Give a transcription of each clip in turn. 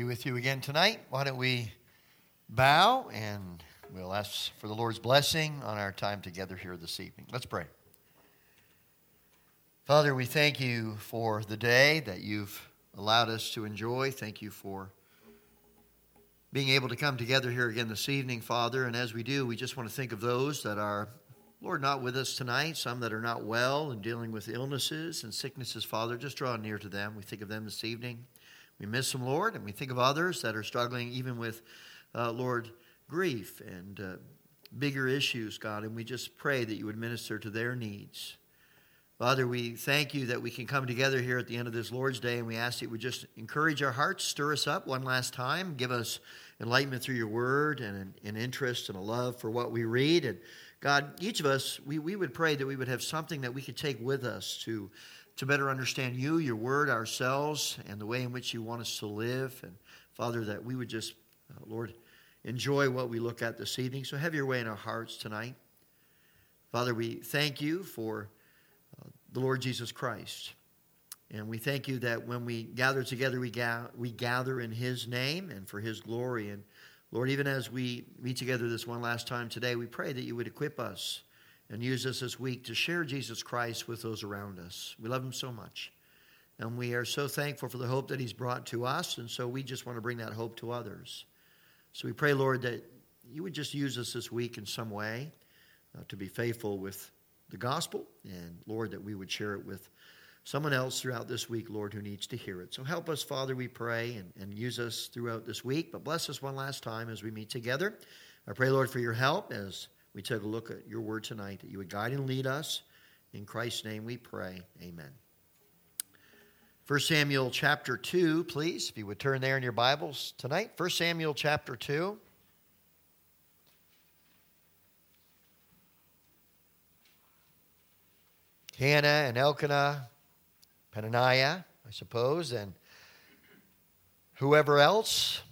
be with you again tonight. Why don't we bow and we'll ask for the Lord's blessing on our time together here this evening. Let's pray. Father, we thank you for the day that you've allowed us to enjoy. Thank you for being able to come together here again this evening, Father. And as we do, we just want to think of those that are, Lord, not with us tonight, some that are not well and dealing with illnesses and sicknesses, Father. Just draw near to them. We think of them this evening. We miss them, Lord, and we think of others that are struggling even with, Lord, grief and bigger issues, God, and we just pray that you would minister to their needs. Father, we thank you that we can come together here at the end of this Lord's Day, and we ask that you would just encourage our hearts, stir us up one last time, give us enlightenment through your word and an interest and a love for what we read. And God, each of us, we would pray that we would have something that we could take with us to better understand you, your word, ourselves, and the way in which you want us to live. And Father, that we would just, Lord, enjoy what we look at this evening. So have your way in our hearts tonight. Father, we thank you for the Lord Jesus Christ. And we thank you that when we gather together, we gather in his name and for his glory. And Lord, even as we meet together this one last time today, we pray that you would equip us and use us this week to share Jesus Christ with those around us. We love him so much. And we are so thankful for the hope that he's brought to us. And so we just want to bring that hope to others. So we pray, Lord, that you would just use us this week in some way to be faithful with the gospel. And Lord, that we would share it with someone else throughout this week, Lord, who needs to hear it. So help us, Father, we pray, and use us throughout this week. But bless us one last time as we meet together. I pray, Lord, for your help as we take a look at your word tonight, that you would guide and lead us. In Christ's name we pray. Amen. 1 Samuel chapter 2, please, if you would turn there in your Bibles tonight. 1 Samuel chapter 2. Hannah and Elkanah, Peninnah, I suppose, and whoever else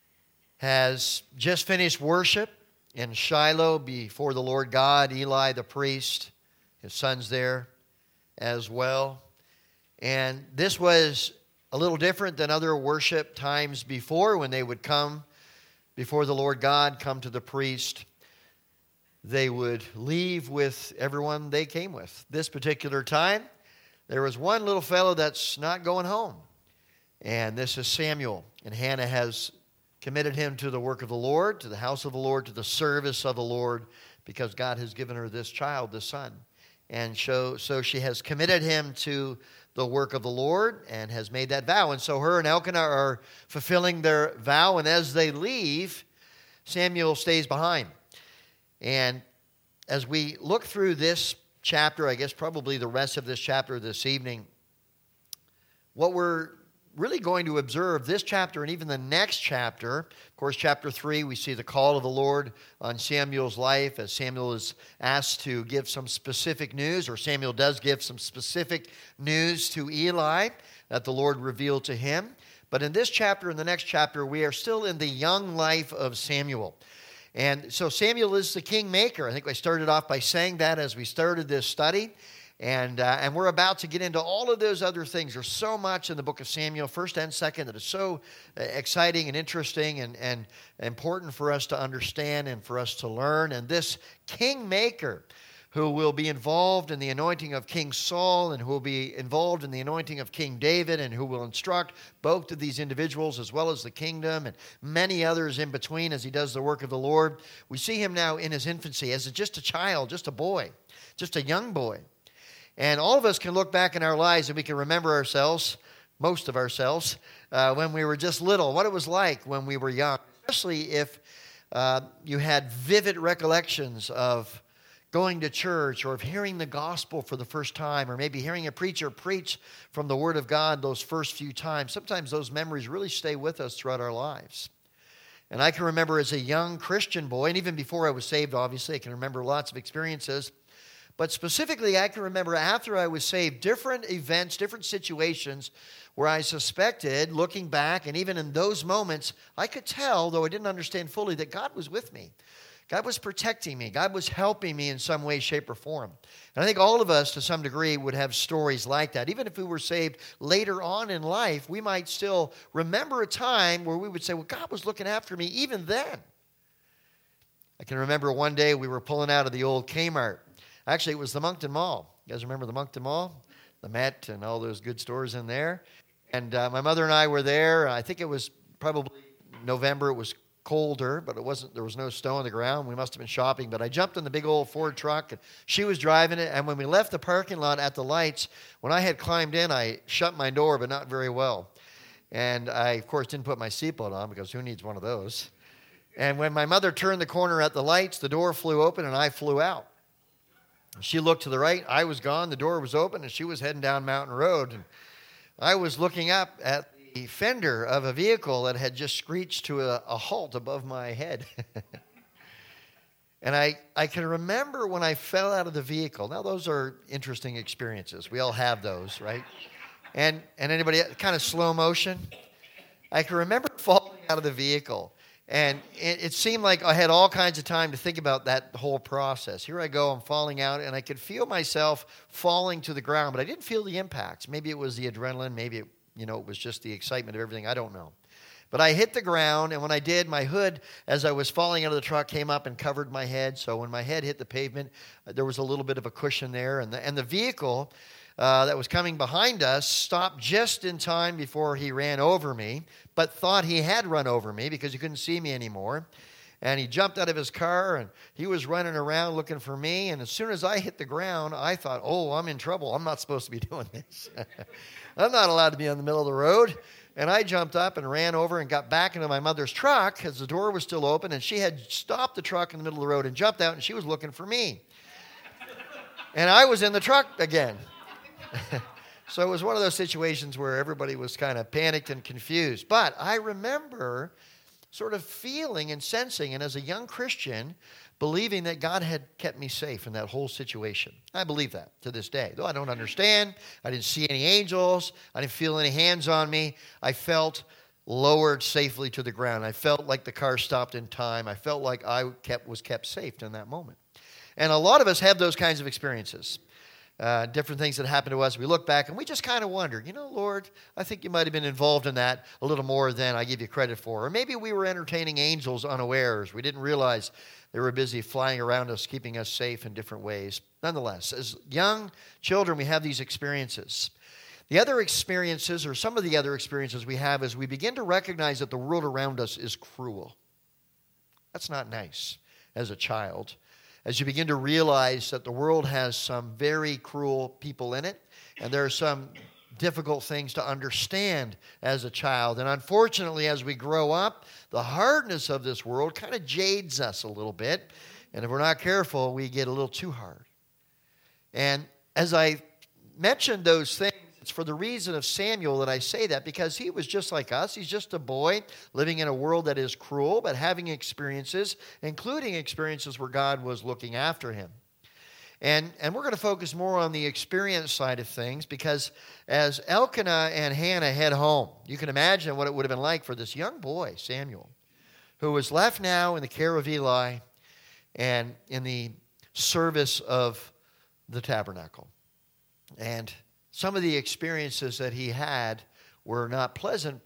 has just finished worship in Shiloh before the Lord God. Eli the priest, his son's there as well. And this was a little different than other worship times before when they would come before the Lord God, come to the priest. They would leave with everyone they came with. This particular time, there was one little fellow that's not going home. And this is Samuel. And Hannah has committed him to the work of the Lord, to the house of the Lord, to the service of the Lord, because God has given her this child, this son. And so she has committed him to the work of the Lord and has made that vow. And so her and Elkanah are fulfilling their vow. And as they leave, Samuel stays behind. And as we look through this chapter, I guess probably the rest of this chapter this evening, what we're really going to observe this chapter and even the next chapter, of course, chapter 3, we see the call of the Lord on Samuel's life as Samuel is asked to give some specific news, or Samuel does give some specific news to Eli that the Lord revealed to him. But in this chapter and the next chapter, we are still in the young life of Samuel. And so Samuel is the kingmaker. I think I started off by saying that as we started this study. And we're about to get into all of those other things. There's so much in the book of Samuel, 1st and 2nd, that is so exciting and interesting and important for us to understand and for us to learn. And this kingmaker who will be involved in the anointing of King Saul and who will be involved in the anointing of King David and who will instruct both of these individuals as well as the kingdom and many others in between as he does the work of the Lord. We see him now in his infancy as just a child, just a boy, just a young boy. And all of us can look back in our lives and we can remember ourselves, most of ourselves, when we were just little, what it was like when we were young, especially if you had vivid recollections of going to church or of hearing the gospel for the first time, or maybe hearing a preacher preach from the Word of God those first few times. Sometimes those memories really stay with us throughout our lives. And I can remember as a young Christian boy, and even before I was saved, obviously, I can remember lots of experiences. But specifically, I can remember after I was saved, different events, different situations where I suspected, looking back, and even in those moments, I could tell, though I didn't understand fully, that God was with me. God was protecting me. God was helping me in some way, shape, or form. And I think all of us, to some degree, would have stories like that. Even if we were saved later on in life, we might still remember a time where we would say, well, God was looking after me even then. I can remember one day we were pulling out of the old Kmart. Actually, it was the Moncton Mall. You guys remember the Moncton Mall? The Met and all those good stores in there. And my mother and I were there. I think it was probably November. It was colder, but there was no snow on the ground. We must have been shopping, but I jumped in the big old Ford truck and she was driving it. And when we left the parking lot at the lights, when I had climbed in, I shut my door, but not very well. And I, of course, didn't put my seatbelt on because who needs one of those? And when my mother turned the corner at the lights, the door flew open and I flew out. She looked to the right, I was gone, the door was open, and she was heading down Mountain Road. And I was looking up at the fender of a vehicle that had just screeched to a halt above my head. And I can remember when I fell out of the vehicle. Now, those are interesting experiences. We all have those, right? And anybody, kind of slow motion? I can remember falling out of the vehicle. And it seemed like I had all kinds of time to think about that whole process. Here I go, I'm falling out, and I could feel myself falling to the ground, but I didn't feel the impacts. Maybe it was the adrenaline, maybe it was just the excitement of everything. I don't know. But I hit the ground, and when I did, my hood, as I was falling out of the truck, came up and covered my head. So when my head hit the pavement, there was a little bit of a cushion there. And the vehicle that was coming behind us stopped just in time before he ran over me, but thought he had run over me because he couldn't see me anymore. And he jumped out of his car, and he was running around looking for me. And as soon as I hit the ground, I thought, oh, I'm in trouble. I'm not supposed to be doing this. I'm not allowed to be in the middle of the road. And I jumped up and ran over and got back into my mother's truck because the door was still open, and she had stopped the truck in the middle of the road and jumped out, and she was looking for me. And I was in the truck again. So it was one of those situations where everybody was kind of panicked and confused. But I remember sort of feeling and sensing, and as a young Christian, believing that God had kept me safe in that whole situation. I believe that to this day. Though I don't understand, I didn't see any angels, I didn't feel any hands on me, I felt lowered safely to the ground. I felt like the car stopped in time. I felt like I was kept safe in that moment. And a lot of us have those kinds of experiences. Different things that happen to us. We look back and we just kind of wonder, Lord, I think you might have been involved in that a little more than I give you credit for. Or maybe we were entertaining angels unawares. We didn't realize they were busy flying around us, keeping us safe in different ways. Nonetheless, as young children, we have these experiences. The other experiences, or some of the other experiences we have, is we begin to recognize that the world around us is cruel. That's not nice as a child. As you begin to realize that the world has some very cruel people in it, and there are some difficult things to understand as a child. And unfortunately, as we grow up, the hardness of this world kind of jades us a little bit. And if we're not careful, we get a little too hard. And as I mentioned those things, it's for the reason of Samuel that I say that, because he was just like us. He's just a boy living in a world that is cruel, but having experiences, including experiences where God was looking after him. And we're going to focus more on the experience side of things, because as Elkanah and Hannah head home, you can imagine what it would have been like for this young boy, Samuel, who was left now in the care of Eli and in the service of the tabernacle. And some of the experiences that he had were not pleasant,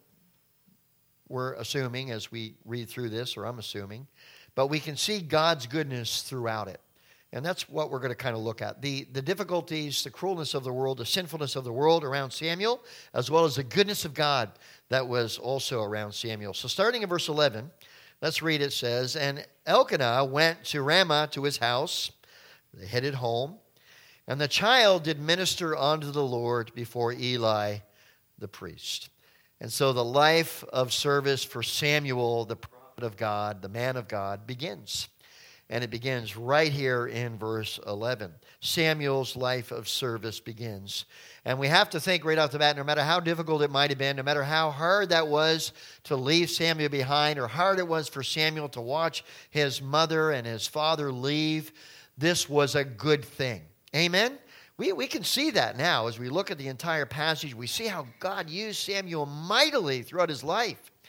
we're assuming, as we read through this, or I'm assuming, but we can see God's goodness throughout it. And that's what we're going to kind of look at. The difficulties, the cruelness of the world, the sinfulness of the world around Samuel, as well as the goodness of God that was also around Samuel. So starting in verse 11, let's read. It says, "And Elkanah went to Ramah to his house." They headed home. "And the child did minister unto the Lord before Eli the priest." And so the life of service for Samuel, the prophet of God, the man of God, begins. And it begins right here in verse 11. Samuel's life of service begins. And we have to think right off the bat, no matter how difficult it might have been, no matter how hard that was to leave Samuel behind, or hard it was for Samuel to watch his mother and his father leave, this was a good thing. Amen? We can see that now as we look at the entire passage. We see how God used Samuel mightily throughout his life.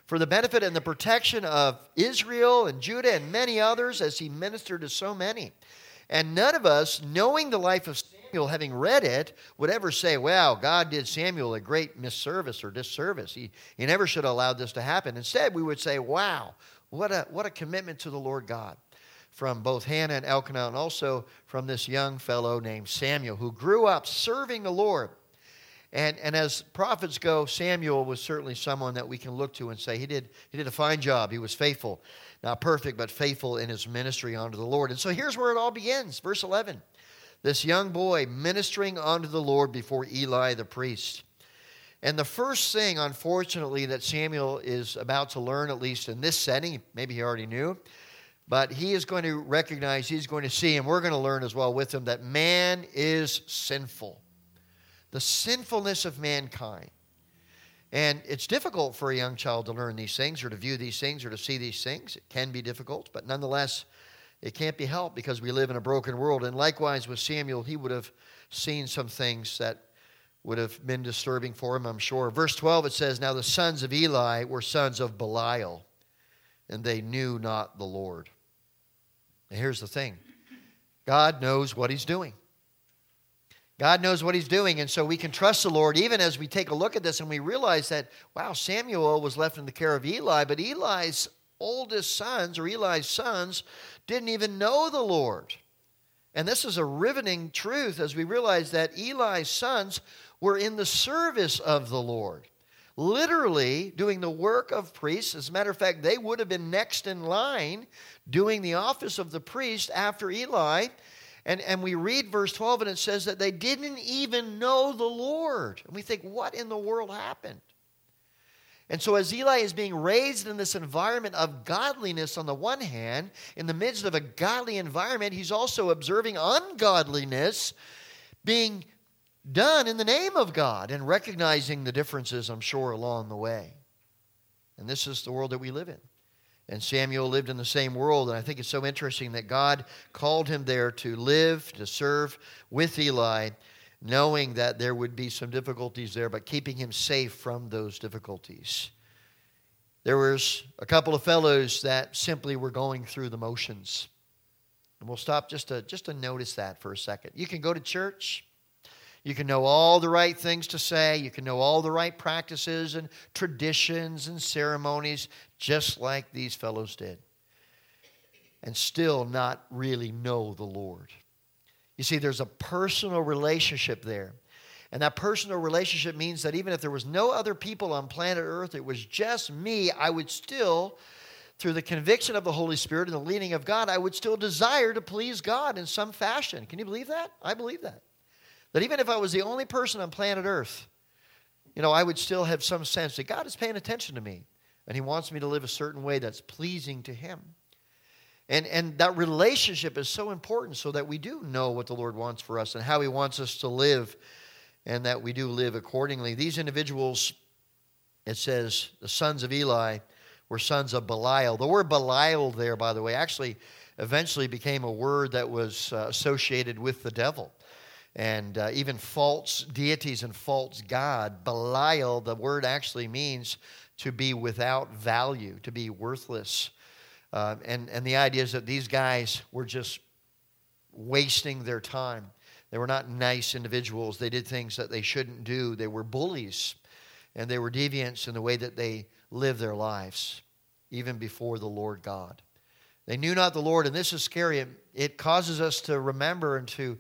for the benefit and the protection of Israel and Judah and many others as he ministered to so many. And none of us, knowing the life of Samuel, having read it, would ever say, wow, God did Samuel a great misservice or disservice. He never should have allowed this to happen. Instead, we would say, wow, what a commitment to the Lord God, from both Hannah and Elkanah, and also from this young fellow named Samuel, who grew up serving the Lord. And as prophets go, Samuel was certainly someone that we can look to and say, he did a fine job. He was faithful. Not perfect, but faithful in his ministry unto the Lord. And so here's where it all begins. Verse 11. This young boy ministering unto the Lord before Eli the priest. And the first thing, unfortunately, that Samuel is about to learn, at least in this setting, maybe he already knew, but he is going to recognize, he's going to see, and we're going to learn as well with him, that man is sinful. The sinfulness of mankind. And it's difficult for a young child to learn these things or to view these things or to see these things. It can be difficult, but nonetheless, it can't be helped because we live in a broken world. And likewise with Samuel, he would have seen some things that would have been disturbing for him, I'm sure. Verse 12, it says, now the sons of Eli were sons of Belial, and they knew not the Lord. And here's the thing. God knows what he's doing. God knows what he's doing, and so we can trust the Lord even as we take a look at this and we realize that, wow, Samuel was left in the care of Eli, but Eli's oldest sons, or Eli's sons, didn't even know the Lord. And this is a riveting truth as we realize that Eli's sons were in the service of the Lord, literally doing the work of priests. As a matter of fact, they would have been next in line doing the office of the priest after Eli. And we read verse 12, and it says that they didn't even know the Lord. And we think, what in the world happened? And so as Eli is being raised in this environment of godliness on the one hand, in the midst of a godly environment, he's also observing ungodliness being done in the name of God and recognizing the differences, I'm sure, along the way. And this is the world that we live in. And Samuel lived in the same world, and I think it's so interesting that God called him there to live, to serve with Eli, knowing that there would be some difficulties there, but keeping him safe from those difficulties. There was a couple of fellows that simply were going through the motions. And we'll stop just to notice that for a second. You can go to church. You can know all the right things to say. You can know all the right practices and traditions and ceremonies, just like these fellows did, and still not really know the Lord. You see, there's a personal relationship there. And that personal relationship means that even if there was no other people on planet Earth, it was just me, I would still, through the conviction of the Holy Spirit and the leading of God, I would still desire to please God in some fashion. Can you believe that? I believe that. That even if I was the only person on planet Earth, I would still have some sense that God is paying attention to me, and he wants me to live a certain way that's pleasing to him. And that relationship is so important so that we do know what the Lord wants for us and how he wants us to live, and that we do live accordingly. These individuals, it says, the sons of Eli were sons of Belial. The word Belial there, by the way, actually eventually became a word that was associated with the devil. And even false deities and false god. Belial, the word actually means to be without value, to be worthless. And the idea is that these guys were just wasting their time. They were not nice individuals. They did things that they shouldn't do. They were bullies, and they were deviants in the way that they lived their lives, even before the Lord God. They knew not the Lord, and this is scary. It causes us to remember and to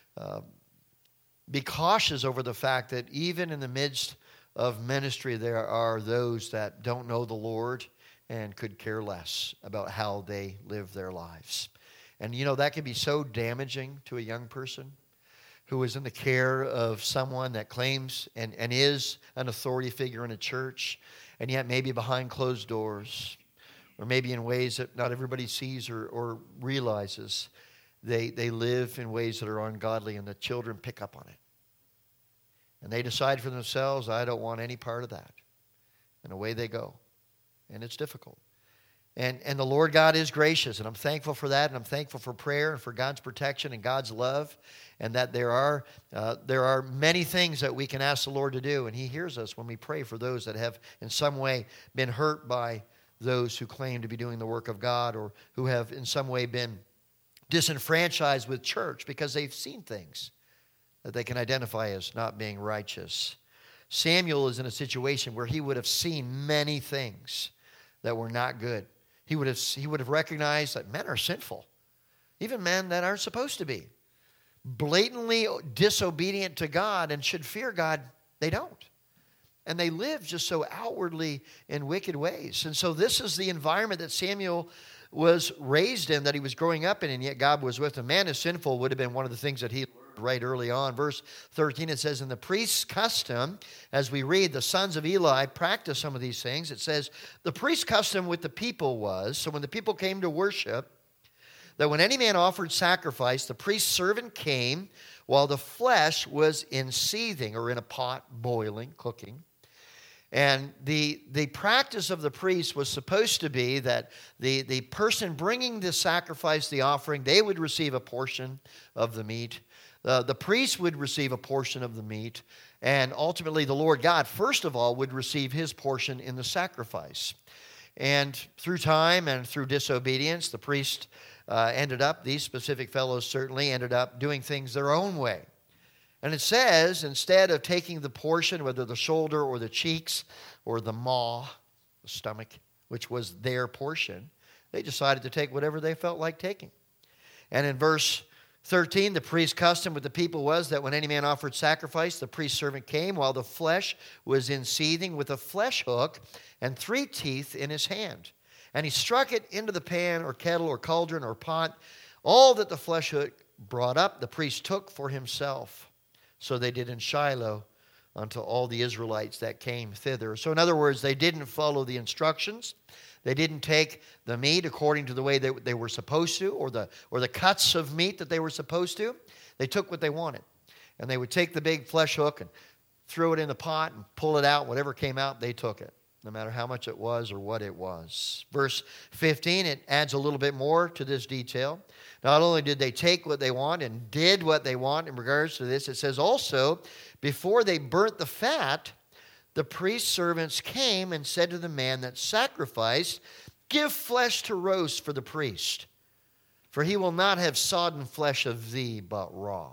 be cautious over the fact that even in the midst of ministry, there are those that don't know the Lord and could care less about how they live their lives. And that can be so damaging to a young person who is in the care of someone that claims and is an authority figure in a church, and yet maybe behind closed doors, or maybe in ways that not everybody sees or realizes, they live in ways that are ungodly, and the children pick up on it. And they decide for themselves, I don't want any part of that. And away they go. And it's difficult. And the Lord God is gracious, and I'm thankful for that, and I'm thankful for prayer and for God's protection and God's love, and that there are many things that we can ask the Lord to do, and He hears us when we pray for those that have in some way been hurt by those who claim to be doing the work of God, or who have in some way been disenfranchised with church because they've seen things that they can identify as not being righteous. Samuel is in a situation where he would have seen many things that were not good. He would have recognized that men are sinful, even men that aren't supposed to be. Blatantly disobedient to God and should fear God, they don't. And they live just so outwardly in wicked ways. And so this is the environment that Samuel was raised in, that he was growing up in, and yet God was with him. Man is sinful would have been one of the things that he learned right early on. Verse 13, it says, in the priest's custom, as we read, the sons of Eli practiced some of these things. It says, the priest's custom with the people was, so when the people came to worship, that when any man offered sacrifice, the priest's servant came while the flesh was in seething, or in a pot boiling, cooking. And the practice of the priest was supposed to be that the person bringing the sacrifice, the offering, they would receive a portion of the meat. The priest would receive a portion of the meat. And ultimately, the Lord God, first of all, would receive his portion in the sacrifice. And through time and through disobedience, the priest these specific fellows certainly ended up doing things their own way. And it says, instead of taking the portion, whether the shoulder or the cheeks or the maw, the stomach, which was their portion, they decided to take whatever they felt like taking. And in verse 13, the priest's custom with the people was that when any man offered sacrifice, the priest's servant came while the flesh was in seething with a flesh hook and 3 teeth in his hand. And he struck it into the pan or kettle or cauldron or pot. All that the flesh hook brought up, the priest took for himself. So they did in Shiloh unto all the Israelites that came thither. So in other words, they didn't follow the instructions. They didn't take the meat according to the way they were supposed to, or the cuts of meat that they were supposed to. They took what they wanted. And they would take the big flesh hook and throw it in the pot and pull it out. Whatever came out, they took it, no matter how much it was or what it was. Verse 15, it adds a little bit more to this detail. Not only did they take what they want and did what they want in regards to this, it says also, before they burnt the fat, the priest's servants came and said to the man that sacrificed, give flesh to roast for the priest, for he will not have sodden flesh of thee, but raw.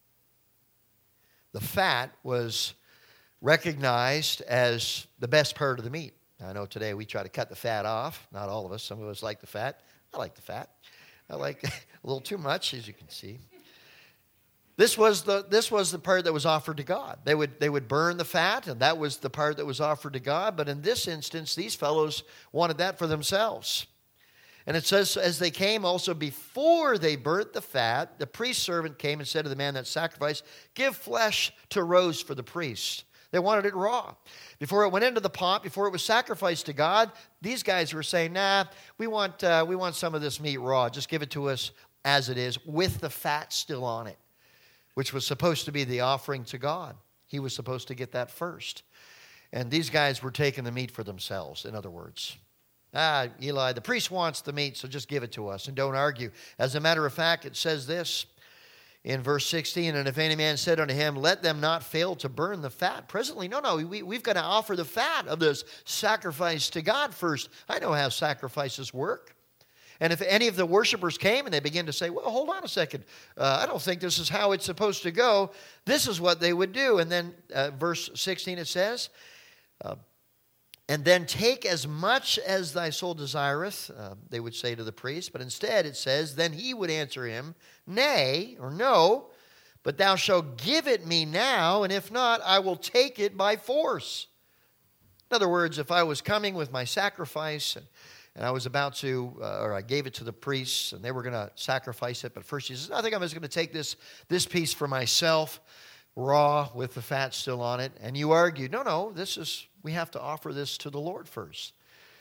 The fat was recognized as the best part of the meat. I know today we try to cut the fat off. Not all of us. Some of us like the fat. I like the fat. I like a little too much, as you can see. This was the part that was offered to God. They would burn the fat, and that was the part that was offered to God. But in this instance, these fellows wanted that for themselves. And it says, as they came also before they burnt the fat, the priest's servant came and said to the man that sacrificed, give flesh to roast for the priest. They wanted it raw. Before it went into the pot, before it was sacrificed to God, these guys were saying, nah, we want some of this meat raw. Just give it to us as it is, with the fat still on it, which was supposed to be the offering to God. He was supposed to get that first. And these guys were taking the meat for themselves, in other words. Eli, the priest wants the meat, so just give it to us and don't argue. As a matter of fact, it says this in verse 16, and if any man said unto him, let them not fail to burn the fat. Presently, we've got to offer the fat of this sacrifice to God first. I know how sacrifices work. And if any of the worshipers came and they began to say, well, hold on a second, I don't think this is how it's supposed to go, this is what they would do. And then verse 16 it says, and then take as much as thy soul desireth, they would say to the priest. But instead it says, then he would answer him, nay, or no, but thou shalt give it me now, and if not, I will take it by force. In other words, if I was coming with my sacrifice and I was about to, or I gave it to the priests and they were going to sacrifice it, but first he says, I think I'm just going to take this piece for myself, raw with the fat still on it. And you argue, no, we have to offer this to the Lord first.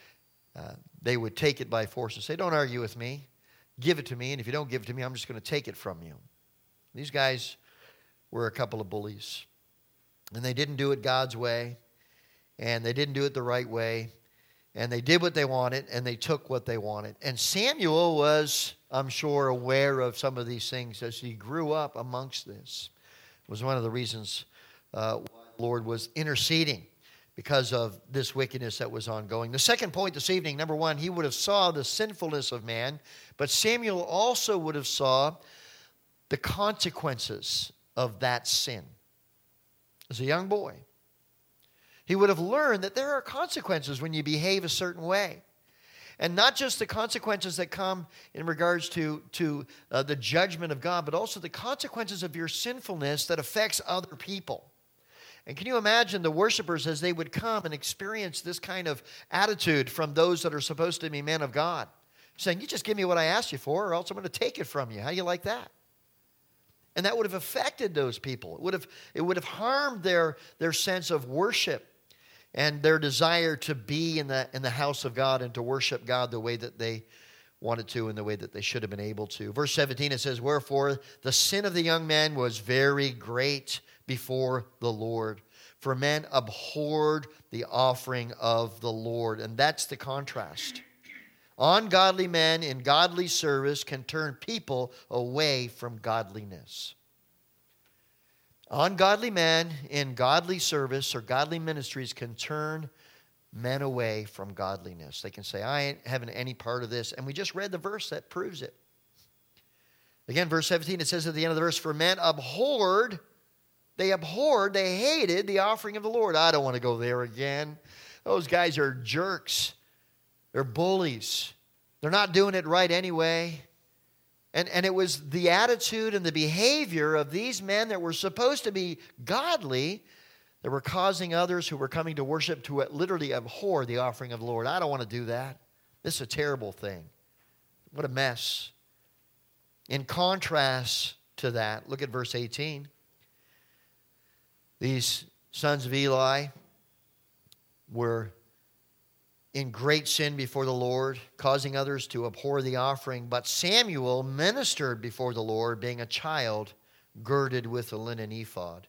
They would take it by force and say, don't argue with me. Give it to me, and if you don't give it to me, I'm just going to take it from you. These guys were a couple of bullies. And they didn't do it God's way, and they didn't do it the right way. And they did what they wanted, and they took what they wanted. And Samuel was, I'm sure, aware of some of these things as he grew up amongst this. It was one of the reasons why the Lord was interceding because of this wickedness that was ongoing. The second point this evening, number one, he would have saw the sinfulness of man, but Samuel also would have saw the consequences of that sin. As a young boy, he would have learned that there are consequences when you behave a certain way. And not just the consequences that come in regards to the judgment of God, but also the consequences of your sinfulness that affects other people. And can you imagine the worshipers as they would come and experience this kind of attitude from those that are supposed to be men of God? Saying, you just give me what I asked you for, or else I'm going to take it from you. How do you like that? And that would have affected those people. It would have harmed their sense of worship and their desire to be in the house of God and to worship God the way that they wanted to and the way that they should have been able to. Verse 17, it says, wherefore the sin of the young man was very great before the Lord, for men abhorred the offering of the Lord. And that's the contrast. Ungodly men in godly service can turn people away from godliness. Ungodly men in godly service or godly ministries can turn men away from godliness. They can say, I ain't having any part of this. And we just read the verse that proves it. Again, verse 17, it says at the end of the verse, for men they hated the offering of the Lord. I don't want to go there again. Those guys are jerks. They're bullies. They're not doing it right anyway. And it was the attitude and the behavior of these men that were supposed to be godly that were causing others who were coming to worship to literally abhor the offering of the Lord. I don't want to do that. This is a terrible thing. What a mess. In contrast to that, look at verse 18. These sons of Eli were in great sin before the Lord, causing others to abhor the offering. But Samuel ministered before the Lord, being a child girded with a linen ephod.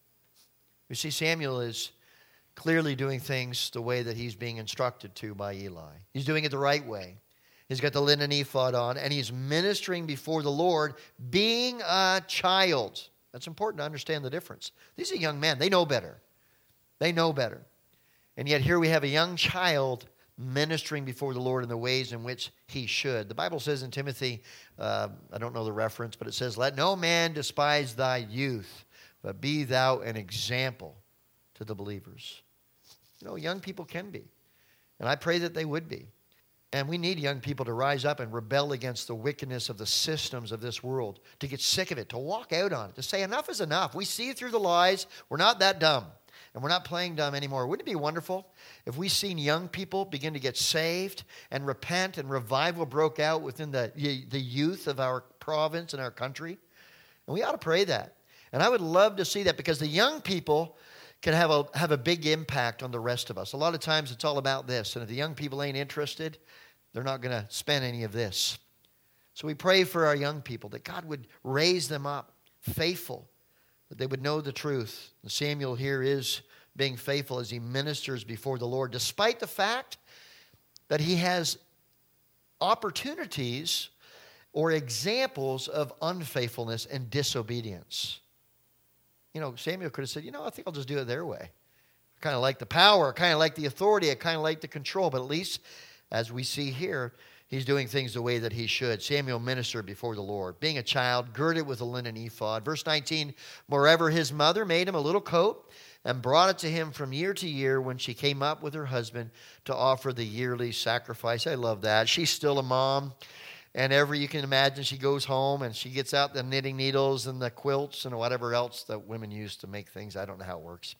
You see, Samuel is clearly doing things the way that he's being instructed to by Eli. He's doing it the right way. He's got the linen ephod on, and he's ministering before the Lord, being a child. That's important to understand the difference. These are young men. They know better. They know better. And yet here we have a young child ministering before the Lord in the ways in which he should. The Bible says in Timothy, I don't know the reference, but it says, let no man despise thy youth, but be thou an example to the believers. You know, young people can be. And I pray that they would be. And we need young people to rise up and rebel against the wickedness of the systems of this world, to get sick of it, to walk out on it, to say enough is enough. We see through the lies. We're not that dumb. And we're not playing dumb anymore. Wouldn't it be wonderful if we seen young people begin to get saved and repent and revival broke out within the youth of our province and our country? And we ought to pray that. And I would love to see that because the young people can have a big impact on the rest of us. A lot of times it's all about this. And if the young people ain't interested, they're not going to spend any of this. So we pray for our young people that God would raise them up faithful, that they would know the truth. And Samuel here is being faithful as he ministers before the Lord, despite the fact that he has opportunities or examples of unfaithfulness and disobedience. You know, Samuel could have said, I think I'll just do it their way. I kind of like the power, I kind of like the authority, I kind of like the control, but at least, as we see here, he's doing things the way that he should. Samuel ministered before the Lord, being a child, girded with a linen ephod. Verse 19, moreover, his mother made him a little coat and brought it to him from year to year when she came up with her husband to offer the yearly sacrifice. I love that. She's still a mom. And you can imagine she goes home and she gets out the knitting needles and the quilts and whatever else that women use to make things. I don't know how it works.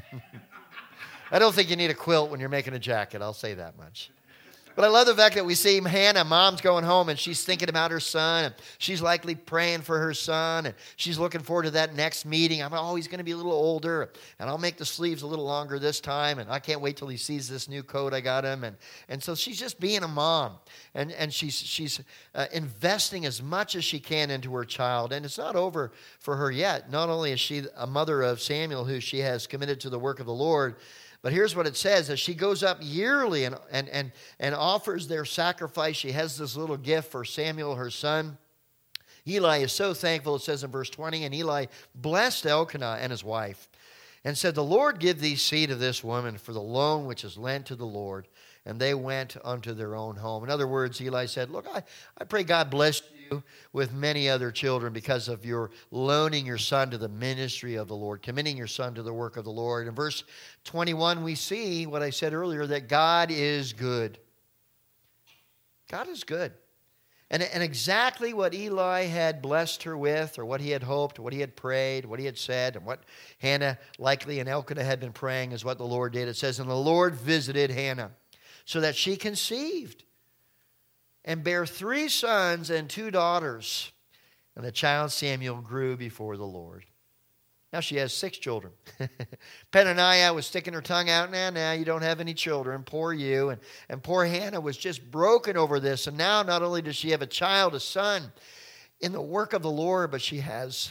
I don't think you need a quilt when you're making a jacket. I'll say that much. But I love the fact that we see Hannah, mom's going home, and she's thinking about her son, and she's likely praying for her son, and she's looking forward to that next meeting. He's going to be a little older, and I'll make the sleeves a little longer this time, and I can't wait till he sees this new coat I got him. And so she's just being a mom, and she's investing as much as she can into her child, and it's not over for her yet. Not only is she a mother of Samuel, who she has committed to the work of the Lord, But here's what it says, as she goes up yearly and offers their sacrifice. She has this little gift for Samuel, her son. Eli is so thankful, it says in verse 20, and Eli blessed Elkanah and his wife and said, the Lord give thee seed of this woman for the loan which is lent to the Lord. And they went unto their own home. In other words, Eli said, look, I pray God bless you with many other children because of your loaning your son to the ministry of the Lord, committing your son to the work of the Lord. In verse 21, we see what I said earlier, that God is good. God is good. And exactly what Eli had blessed her with, or what he had hoped, what he had prayed, what he had said, and what Hannah likely and Elkanah had been praying is what the Lord did. It says, and the Lord visited Hannah, so that she conceived and bare 3 sons and 2 daughters. And the child Samuel grew before the Lord. Now she has 6 children. Peninnah was sticking her tongue out. Nah, you don't have any children. Poor you. And poor Hannah was just broken over this. And now not only does she have a child, a son, in the work of the Lord, but she has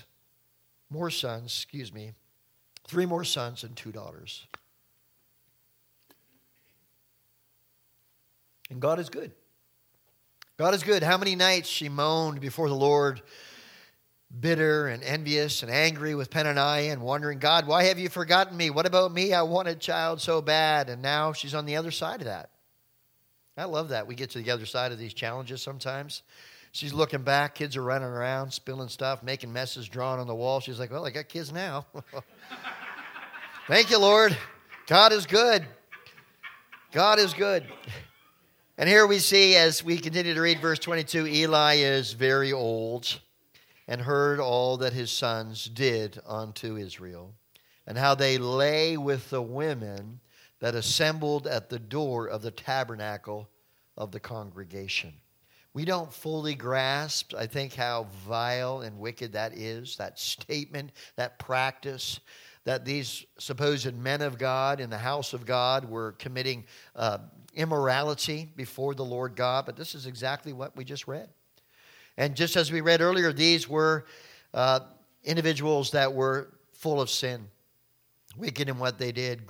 3 more sons and 2 daughters. And God is good. God is good. How many nights she moaned before the Lord, bitter and envious and angry with Peninnah and wondering, God, why have you forgotten me? What about me? I wanted a child so bad. And now she's on the other side of that. I love that. We get to the other side of these challenges sometimes. She's looking back. Kids are running around, spilling stuff, making messes, drawing on the wall. She's like, well, I got kids now. Thank you, Lord. God is good. God is good. And here we see, as we continue to read verse 22, Eli is very old and heard all that his sons did unto Israel, and how they lay with the women that assembled at the door of the tabernacle of the congregation. We don't fully grasp, I think, how vile and wicked that is, that statement, that practice, that these supposed men of God in the house of God were committing immorality before the Lord God. But this is exactly what we just read. And just as we read earlier, these were individuals that were full of sin, wicked in what they did.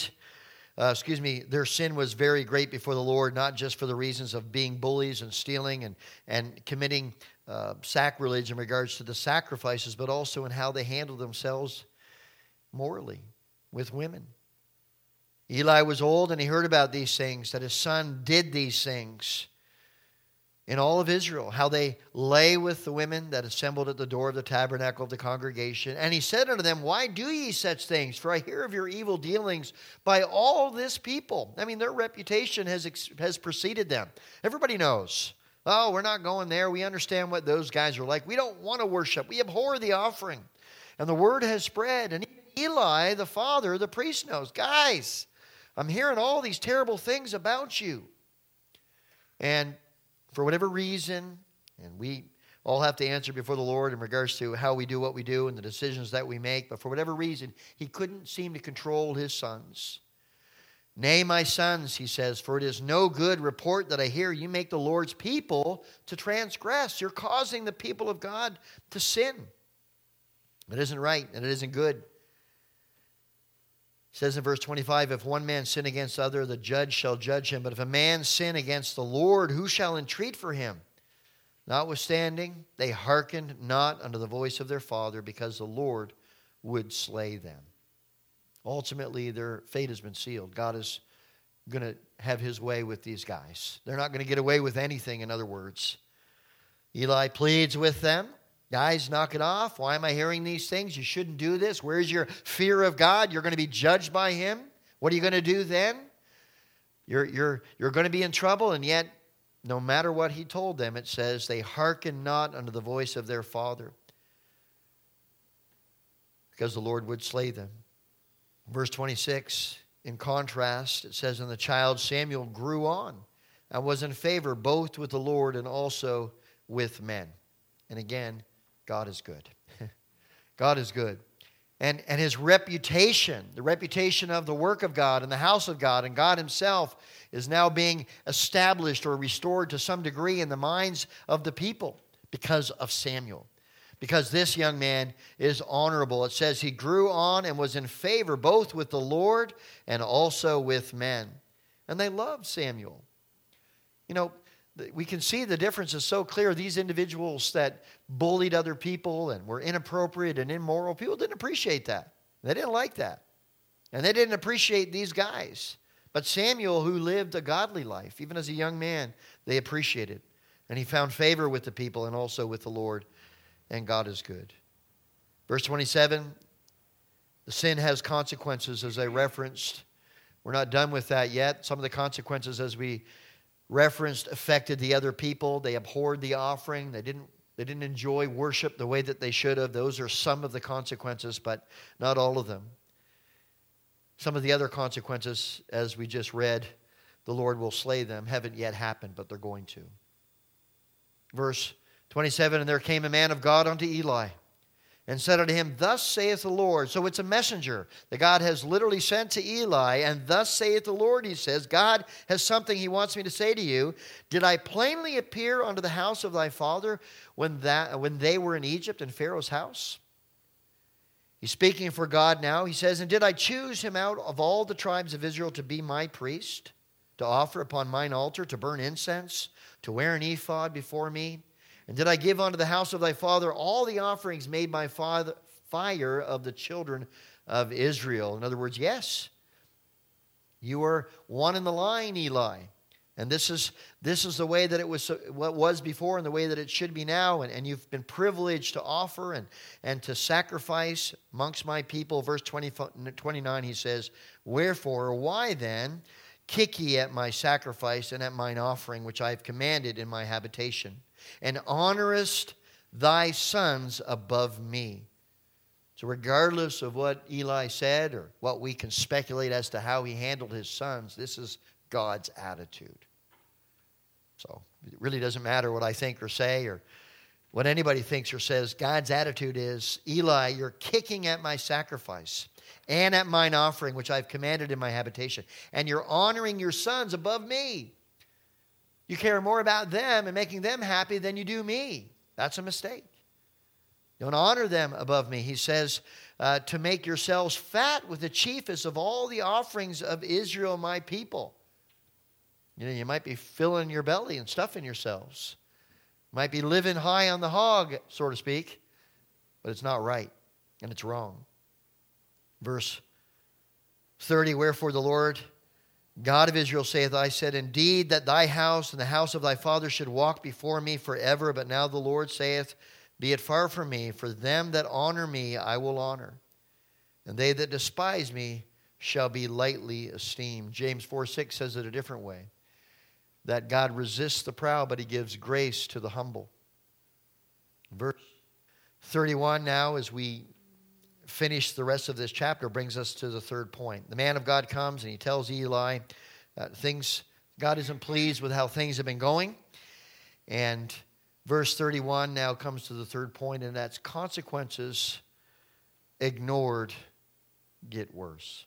Their sin was very great before the Lord, not just for the reasons of being bullies and stealing and committing sacrilege in regards to the sacrifices, but also in how they handled themselves morally with women. Eli was old, and he heard about these things, that his son did these things in all of Israel, how they lay with the women that assembled at the door of the tabernacle of the congregation. And he said unto them, why do ye such things? For I hear of your evil dealings by all this people. I mean, their reputation has preceded them. Everybody knows. Oh, we're not going there. We understand what those guys are like. We don't want to worship. We abhor the offering. And the word has spread. And even Eli, the father, the priest knows. Guys, I'm hearing all these terrible things about you. And for whatever reason, and we all have to answer before the Lord in regards to how we do what we do and the decisions that we make, but for whatever reason, he couldn't seem to control his sons. Nay, my sons, he says, for it is no good report that I hear you make the Lord's people to transgress. You're causing the people of God to sin. It isn't right, and it isn't good. It says in verse 25, if one man sin against other, the judge shall judge him. But if a man sin against the Lord, who shall entreat for him? Notwithstanding, they hearkened not unto the voice of their father, because the Lord would slay them. Ultimately, their fate has been sealed. God is going to have his way with these guys. They're not going to get away with anything, in other words. Eli pleads with them. Guys, knock it off. Why am I hearing these things? You shouldn't do this. Where's your fear of God? You're going to be judged by him. What are you going to do then? You're going to be in trouble. And yet, no matter what he told them, it says, they hearken not unto the voice of their father, because the Lord would slay them. Verse 26, in contrast, it says, and the child Samuel grew on and was in favor both with the Lord and also with men. And again, God is good. God is good. And his reputation, the reputation of the work of God and the house of God and God himself is now being established or restored to some degree in the minds of the people because of Samuel. because this young man is honorable. It says he grew on and was in favor both with the Lord and also with men. And they loved Samuel. You know, we can see the difference is so clear. These individuals that bullied other people and were inappropriate and immoral, people didn't appreciate that. They didn't like that. And they didn't appreciate these guys. But Samuel, who lived a godly life, even as a young man, they appreciated. And he found favor with the people and also with the Lord. And God is good. Verse 27, the sin has consequences, as I referenced. We're not done with that yet. Some of the consequences, as we referenced, affected the other people. They abhorred the offering. They didn't enjoy worship the way that they should have. Those are some of the consequences, but not all of them. Some of the other consequences, as we just read, the Lord will slay them, haven't yet happened, but they're going to. Verse 27, and there came a man of God unto Eli, and said unto him, Thus saith the Lord. So it's a messenger that God has literally sent to Eli, and thus saith the Lord, he says, God has something he wants me to say to you. Did I plainly appear unto the house of thy father when they were in Egypt in Pharaoh's house? He's speaking for God now. He says, And did I choose him out of all the tribes of Israel to be my priest, to offer upon mine altar, to burn incense, to wear an ephod before me? And did I give unto the house of thy father all the offerings made by fire of the children of Israel? In other words, yes. You are one in the line, Eli. And this is the way that it was, what was before and the way that it should be now. And you've been privileged to offer and to sacrifice amongst my people. Verse 29, he says, Wherefore, or why then, kick ye at my sacrifice and at mine offering, which I have commanded in my habitation, and honorest thy sons above me. So regardless of what Eli said or what we can speculate as to how he handled his sons, this is God's attitude. So it really doesn't matter what I think or say or what anybody thinks or says. God's attitude is, Eli, you're kicking at my sacrifice and at mine offering, which I've commanded in my habitation, and you're honoring your sons above me. You care more about them and making them happy than you do me. That's a mistake. Don't honor them above me. He says, to make yourselves fat with the chiefest of all the offerings of Israel, my people. You know, you might be filling your belly and stuffing yourselves. Might be living high on the hog, so to speak. But it's not right, and it's wrong. Verse 30, Wherefore the Lord God of Israel saith, I said, Indeed, that thy house and the house of thy father should walk before me forever. But now the Lord saith, Be it far from me, for them that honor me I will honor, and they that despise me shall be lightly esteemed. James 4:6 says it a different way, that God resists the proud, but he gives grace to the humble. Verse 31 now, as we finish the rest of this chapter, brings us to the third point. The man of God comes and he tells Eli God isn't pleased with how things have been going. And verse 31 now comes to the third point, and that's consequences ignored get worse.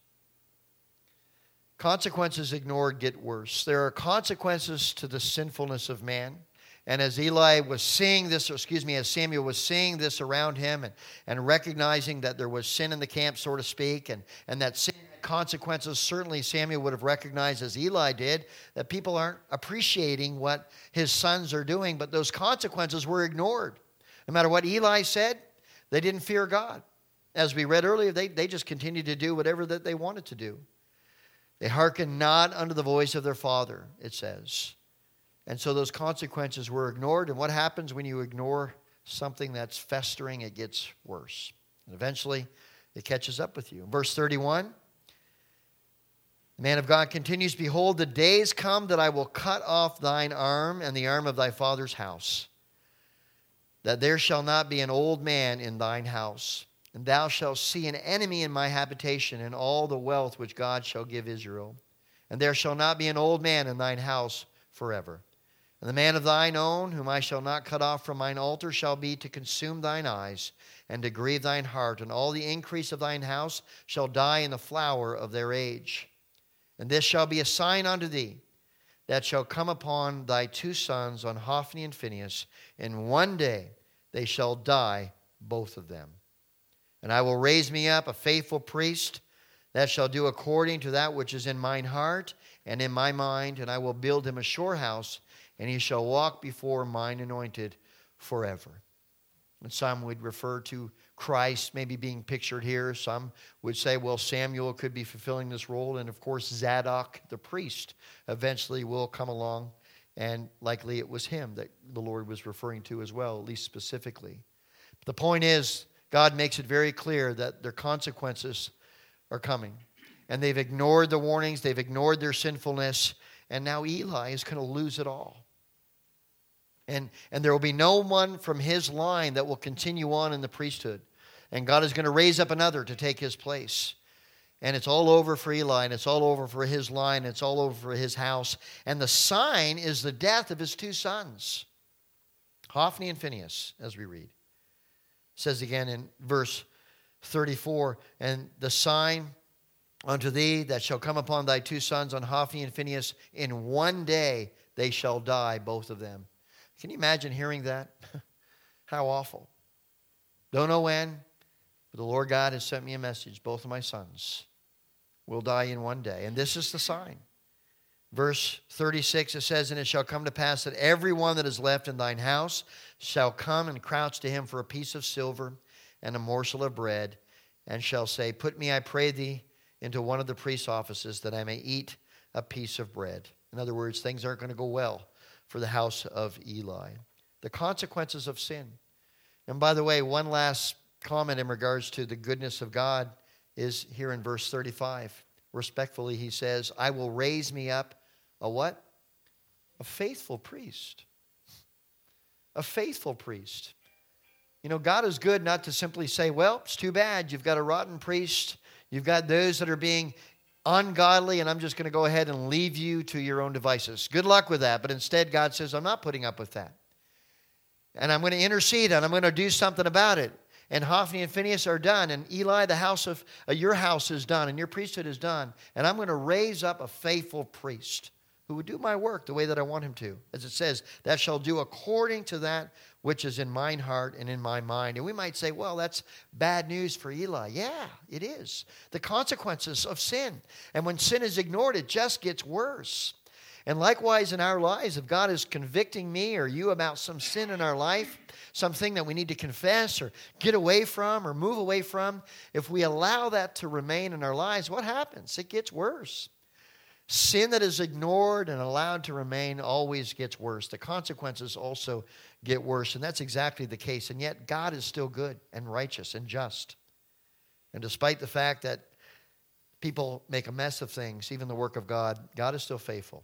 Consequences ignored get worse. There are consequences to the sinfulness of man. And as Eli was seeing this, as Samuel was seeing this around him and recognizing that there was sin in the camp, so to speak, and that sin had consequences, certainly Samuel would have recognized, as Eli did, that people aren't appreciating what his sons are doing, but those consequences were ignored. No matter what Eli said, they didn't fear God. As we read earlier, they just continued to do whatever that they wanted to do. They hearkened not unto the voice of their father, it says. And so those consequences were ignored. And what happens when you ignore something that's festering? It gets worse. And eventually, it catches up with you. Verse 31, the man of God continues, Behold, the days come that I will cut off thine arm and the arm of thy father's house, that there shall not be an old man in thine house. And thou shalt see an enemy in my habitation, and all the wealth which God shall give Israel. And there shall not be an old man in thine house forever. And the man of thine own, whom I shall not cut off from mine altar, shall be to consume thine eyes, and to grieve thine heart. And all the increase of thine house shall die in the flower of their age. And this shall be a sign unto thee, that shall come upon thy two sons, on Hophni and Phinehas. In one day they shall die both of them. And I will raise me up a faithful priest that shall do according to that which is in mine heart and in my mind, and I will build him a sure house, and he shall walk before mine anointed forever. And some would refer to Christ maybe being pictured here. Some would say, well, Samuel could be fulfilling this role, and of course Zadok, the priest, eventually will come along, and likely it was him that the Lord was referring to as well, at least specifically. But the point is, God makes it very clear that their consequences are coming. And they've ignored the warnings, they've ignored their sinfulness, and now Eli is going to lose it all. And there will be no one from his line that will continue on in the priesthood. And God is going to raise up another to take his place. And it's all over for Eli, and it's all over for his line, it's all over for his house. And the sign is the death of his two sons, Hophni and Phinehas, as we read. It says again in verse 34, and the sign unto thee that shall come upon thy two sons, on Hophni and Phinehas, in one day they shall die, both of them. Can you imagine hearing that? How awful. Don't know when, but the Lord God has sent me a message. Both of my sons will die in one day. And this is the sign. Verse 36, it says, and it shall come to pass that every one that is left in thine house shall come and crouch to him for a piece of silver and a morsel of bread, and shall say, put me, I pray thee, into one of the priest's offices, that I may eat a piece of bread. In other words, things aren't going to go well for the house of Eli. The consequences of sin. And by the way, one last comment in regards to the goodness of God is here in verse 35. Respectfully, he says, I will raise me up a what? A faithful priest. A faithful priest. You know, God is good not to simply say, well, it's too bad. You've got a rotten priest. You've got those that are being ungodly, and I'm just going to go ahead and leave you to your own devices. Good luck with that. But instead, God says, I'm not putting up with that. And I'm going to intercede, and I'm going to do something about it. And Hophni and Phinehas are done. And Eli, the house of your house is done, and your priesthood is done. And I'm going to raise up a faithful priest who would do my work the way that I want him to. As it says, that shall do according to that which is in mine heart and in my mind. And we might say, well, that's bad news for Eli. Yeah, it is. The consequences of sin. And when sin is ignored, it just gets worse. And likewise in our lives, if God is convicting me or you about some sin in our life, something that we need to confess or get away from or move away from, if we allow that to remain in our lives, what happens? It gets worse. Sin that is ignored and allowed to remain always gets worse. The consequences also get worse, and that's exactly the case. And yet God is still good and righteous and just. And despite the fact that people make a mess of things, even the work of God, God is still faithful.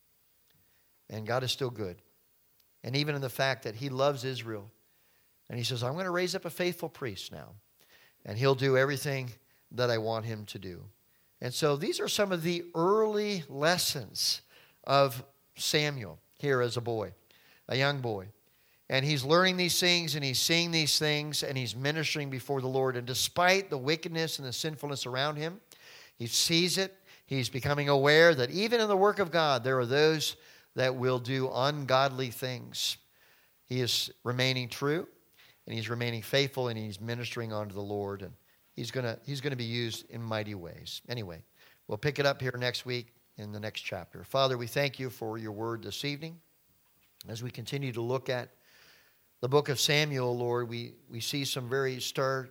And God is still good. And even in the fact that he loves Israel. And he says, I'm going to raise up a faithful priest now. And he'll do everything that I want him to do. And so these are some of the early lessons of Samuel here as a boy, a young boy. And he's learning these things, and he's seeing these things, and he's ministering before the Lord. And despite the wickedness and the sinfulness around him, he sees it. He's becoming aware that even in the work of God, there are those that will do ungodly things. He is remaining true, and he's remaining faithful, and he's ministering unto the Lord. And He's going to be used in mighty ways. Anyway, we'll pick it up here next week in the next chapter. Father, we thank you for your word this evening. As we continue to look at the book of Samuel, Lord, we see some very stark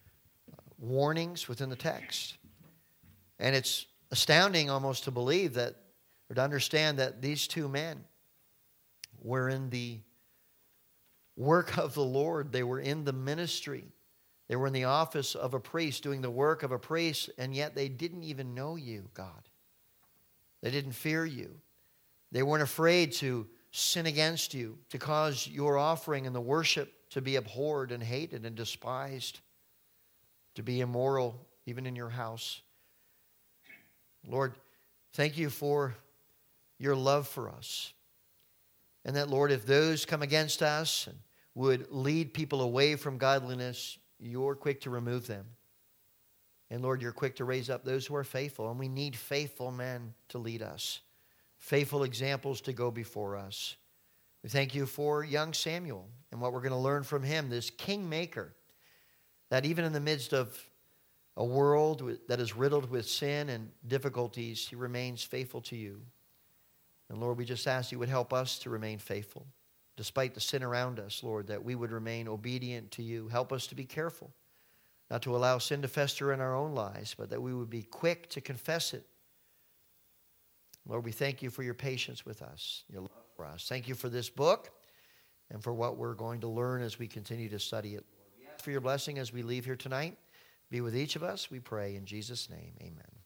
warnings within the text. And it's astounding almost to believe that, or to understand that these two men were in the work of the Lord. They were in the ministry. They were in the office of a priest, doing the work of a priest, and yet they didn't even know you, God. They didn't fear you. They weren't afraid to sin against you, to cause your offering and the worship to be abhorred and hated and despised, to be immoral even in your house. Lord, thank you for your love for us. And that, Lord, if those come against us and would lead people away from godliness, you're quick to remove them. And Lord, you're quick to raise up those who are faithful. And we need faithful men to lead us. Faithful examples to go before us. We thank you for young Samuel and what we're going to learn from him, this kingmaker that even in the midst of a world that is riddled with sin and difficulties, he remains faithful to you. And Lord, we just ask you would help us to remain faithful. Despite the sin around us, Lord, that we would remain obedient to you. Help us to be careful, not to allow sin to fester in our own lives, but that we would be quick to confess it. Lord, we thank you for your patience with us, your love for us. Thank you for this book and for what we're going to learn as we continue to study it. Lord, we ask for your blessing as we leave here tonight. Be with each of us, we pray in Jesus' name. Amen.